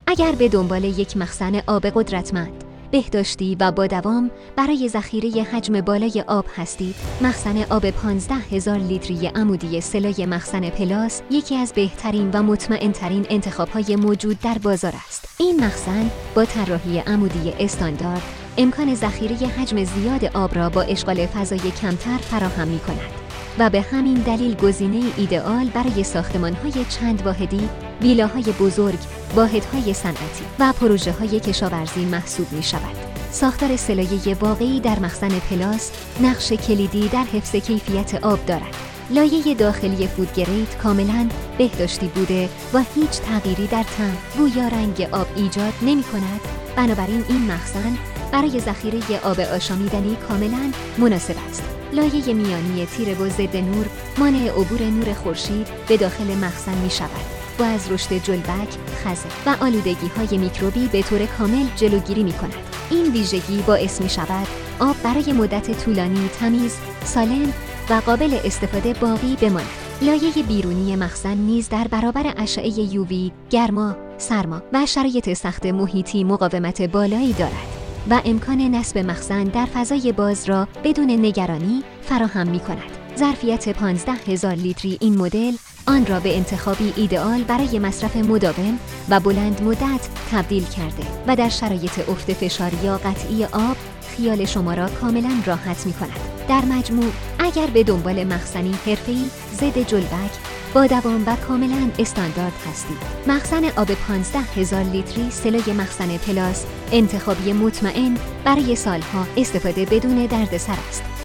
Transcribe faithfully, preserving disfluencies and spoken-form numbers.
اگر به دنبال یک مخزن آب قدرتمند، بهداشتی و با دوام برای ذخیره حجم بالای آب هستید، مخزن آب پانزده هزار لیتری عمودی سلای مخزن پلاس یکی از بهترین و مطمئن‌ترین انتخاب‌های موجود در بازار است. این مخزن با طراحی عمودی استاندارد امکان ذخیره حجم زیاد آب را با اشغال فضای کمتر فراهم می‌کند و به همین دلیل گزینه ایدئال برای ساختمان‌های چند واحدی، ویلاهای بزرگ، واحدهای صنعتی و پروژه‌های کشاورزی محسوب می‌شود. ساختار سلایه واقعی در مخزن پلاس نقش کلیدی در حفظ کیفیت آب دارد. لایه داخلی فودگرید کاملاً بهداشتی بوده و هیچ تغییری در طعم، بو یا رنگ آب ایجاد نمی‌کند. بنابراین این مخزن برای ذخیره آب آشامیدنی کاملاً مناسب است. لایه میانی تیره و ضد نور مانع عبور نور خورشید به داخل مخزن می شود و از رشد جلبک، خزه و آلودگی‌های میکروبی به طور کامل جلوگیری می کند. این ویژگی باعث می شود آب برای مدت طولانی تمیز، سالم و قابل استفاده باقی بماند. لایه بیرونی مخزن نیز در برابر اشعه یووی، گرما، سرما و شرایط سخت محیطی مقاومت بالایی دارد و امکان نصب مخزن در فضای باز را بدون نگرانی فراهم می کند. ظرفیت پانزده هزار لیتری این مدل آن را به انتخابی ایدئال برای مصرف مداوم و بلند مدت تبدیل کرده و در شرایط افت فشار یا قطعی آب خیال شما را کاملا راحت می کند. در مجموع، اگر به دنبال مخزنی حرفه‌ای، ضد جلبک، با دوام و کاملا استاندارد هستید، مخزن آب پانزده هزار لیتری سلای مخزن پلاس انتخابی مطمئن برای سالها استفاده بدون دردسر است.